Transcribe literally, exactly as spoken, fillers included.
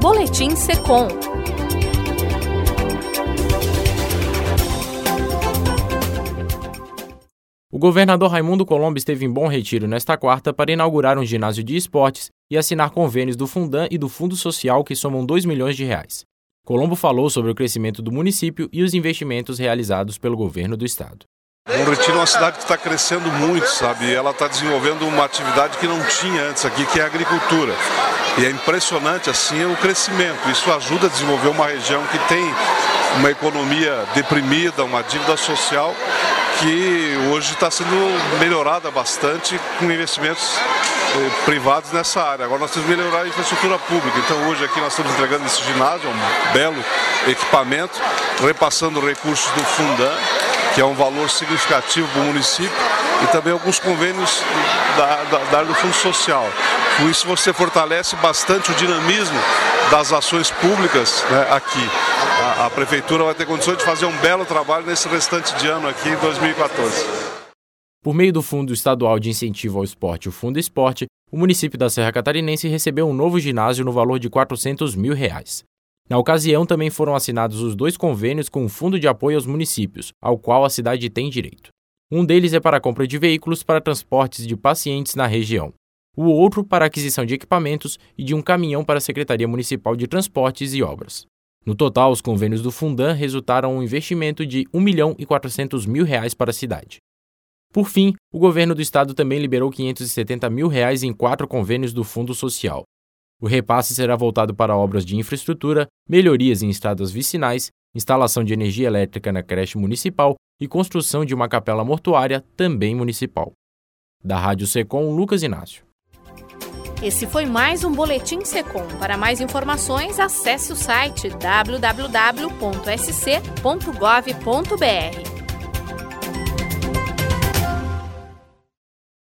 Boletim Secom. O governador Raimundo Colombo esteve em Bom Retiro nesta quarta para inaugurar um ginásio de esportes e assinar convênios do Fundan e do Fundo Social que somam dois milhões de reais. Colombo falou sobre o crescimento do município e os investimentos realizados pelo governo do estado. Bom Retiro é uma cidade que está crescendo muito, sabe? Ela está desenvolvendo uma atividade que não tinha antes aqui, que é a agricultura. E é impressionante, assim, o crescimento. Isso ajuda a desenvolver uma região que tem uma economia deprimida, uma dívida social, que hoje está sendo melhorada bastante com investimentos eh, privados nessa área. Agora nós temos que melhorar a infraestrutura pública. Então hoje aqui nós estamos entregando esse ginásio, um belo equipamento, repassando recursos do Fundan, que é um valor significativo para o município, e também alguns convênios da, da, da área do Fundo Social. Com isso você fortalece bastante o dinamismo das ações públicas, né, aqui. A, a Prefeitura vai ter condições de fazer um belo trabalho nesse restante de ano aqui em dois mil e quatorze. Por meio do Fundo Estadual de Incentivo ao Esporte, o Fundo Esporte, o município da Serra Catarinense recebeu um novo ginásio no valor de quatrocentos mil reais. Na ocasião, também foram assinados os dois convênios com o Fundo de Apoio aos Municípios, ao qual a cidade tem direito. Um deles é para a compra de veículos para transportes de pacientes na região. O outro para a aquisição de equipamentos e de um caminhão para a Secretaria Municipal de Transportes e Obras. No total, os convênios do Fundan resultaram em um investimento de um milhão e quatrocentos mil reais para a cidade. Por fim, o governo do estado também liberou quinhentos e setenta mil reais em quatro convênios do Fundo Social. O repasse será voltado para obras de infraestrutura, melhorias em estradas vicinais, instalação de energia elétrica na creche municipal e construção de uma capela mortuária, também municipal. Da Rádio Secom, Lucas Inácio. Esse foi mais um Boletim Secom. Para mais informações, acesse o site w w w ponto s c ponto gov ponto b r.